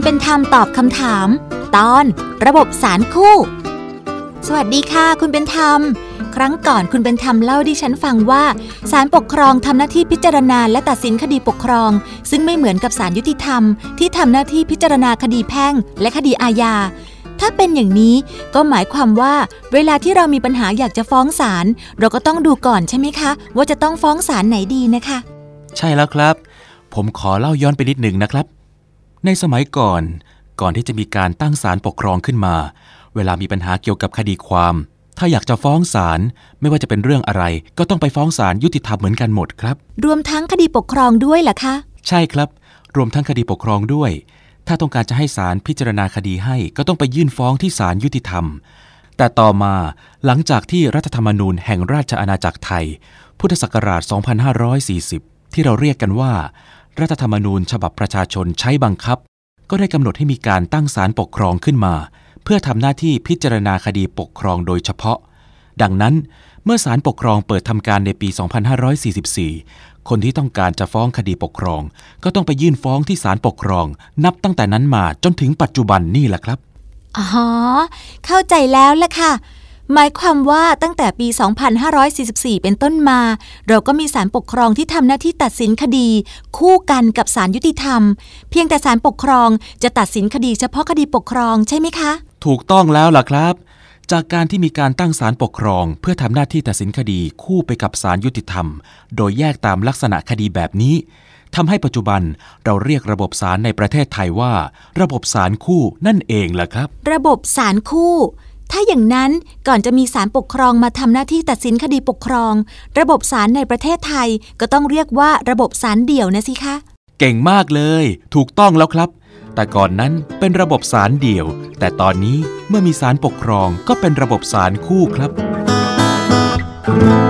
เป็นธรรมตอบคำถามตอนระบบศาลคู่สวัสดีค่ะคุณเป็นธรรมครั้งก่อนคุณเป็นธรรมเล่าดิฉันฟังว่าศาลปกครองทำหน้าที่พิจารณาและตัดสินคดีปกครองซึ่งไม่เหมือนกับศาลยุติธรรมที่ทำหน้าที่พิจารณาคดีแพ่งและคดีอาญาถ้าเป็นอย่างนี้ก็หมายความว่าเวลาที่เรามีปัญหาอยากจะฟ้องศาลเราก็ต้องดูก่อนใช่ไหมคะว่าจะต้องฟ้องศาลไหนดีนะคะใช่แล้วครับผมขอเล่าย้อนไปนิดหนึ่งนะครับในสมัยก่อนที่จะมีการตั้งศาลปกครองขึ้นมาเวลามีปัญหาเกี่ยวกับคดีความถ้าอยากจะฟ้องศาลไม่ว่าจะเป็นเรื่องอะไรก็ต้องไปฟ้องศาลยุติธรรมเหมือนกันหมดครับรวมทั้งคดีปกครองด้วยเหรอคะใช่ครับรวมทั้งคดีปกครองด้วยถ้าต้องการจะให้ศาลพิจารณาคดีให้ก็ต้องไปยื่นฟ้องที่ศาลยุติธรรมแต่ต่อมาหลังจากที่รัฐธรรมนูญแห่งราชอาณาจักรไทยพุทธศักราช 2540 ที่เราเรียกกันว่ารัฐธรรมนูญฉบับประชาชนใช้บังคับก็ได้กำหนดให้มีการตั้งศาลปกครองขึ้นมาเพื่อทำหน้าที่พิจารณาคดีปกครองโดยเฉพาะดังนั้นเมื่อศาลปกครองเปิดทำการในปี 2544 คนที่ต้องการจะฟ้องคดีปกครองก็ต้องไปยื่นฟ้องที่ศาลปกครองนับตั้งแต่นั้นมาจนถึงปัจจุบันนี่แหละครับอ๋อเข้าใจแล้วล่ะค่ะหมายความว่าตั้งแต่ปี 2544 เป็นต้นมาเราก็มีศาลปกครองที่ทำหน้าที่ตัดสินคดีคู่กันกับศาลยุติธรรมเพียงแต่ศาลปกครองจะตัดสินคดีเฉพาะคดีปกครองใช่ไหมคะถูกต้องแล้วล่ะครับจากการที่มีการตั้งศาลปกครองเพื่อทำหน้าที่ตัดสินคดีคู่ไปกับศาลยุติธรรมโดยแยกตามลักษณะคดีแบบนี้ทำให้ปัจจุบันเราเรียกระบบศาลในประเทศไทยว่าระบบศาลคู่นั่นเองล่ะครับระบบศาลคู่ถ้าอย่างนั้นก่อนจะมีศาลปกครองมาทำหน้าที่ตัดสินคดีปกครองระบบศาลในประเทศไทยก็ต้องเรียกว่าระบบศาลเดี่ยวนะสิคะเก่งมากเลยถูกต้องแล้วครับแต่ก่อนนั้นเป็นระบบศาลเดี่ยวแต่ตอนนี้เมื่อมีศาลปกครองก็เป็นระบบศาลคู่ครับ